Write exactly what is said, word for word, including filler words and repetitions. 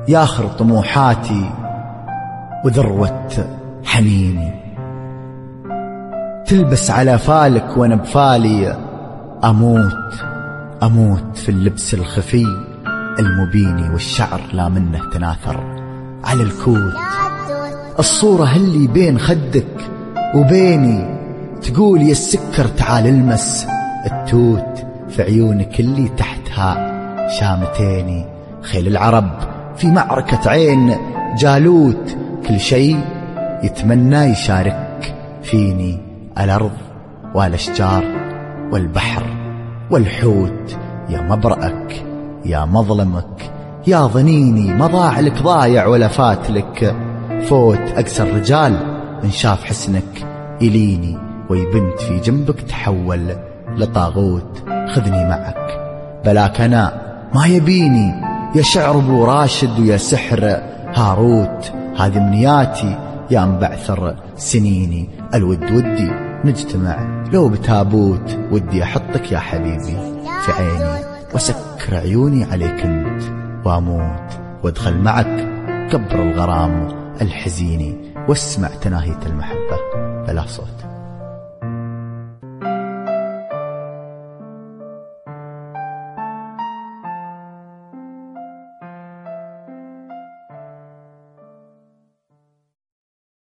ياخر طموحاتي وذروة حنيني. تلبس على فالك وانا بفالي اموت اموت في اللبس الخفي المبيني، والشعر لا منه تناثر على الكوت. الصورة اللي بين خدك وبيني تقول يا السكر تعال المس التوت، في عيونك اللي تحتها شامتيني. خيل العرب في معركة عين جالوت، كل شيء يتمنى يشارك فيني، الأرض والأشجار والبحر والحوت. يا مبرأك يا مظلمك يا ظنيني، ما ضاع لك ضايع ولا فات لك فوت. أقسى الرجال إن شاف حسنك إليني، وي بنت في جنبك تحول لطاغوت. خذني معك بلاك أنا ما يبيني، يا شعر ابو راشد ويا سحر هاروت. هذه منياتي يا مبعثر سنيني، الود ودي نجتمع لو بتابوت. ودي أحطك يا حبيبي في عيني وسكر عيوني عليك انت واموت، وادخل معك قبر الغرام الحزيني، واسمع تناهية المحبة بلا صوت.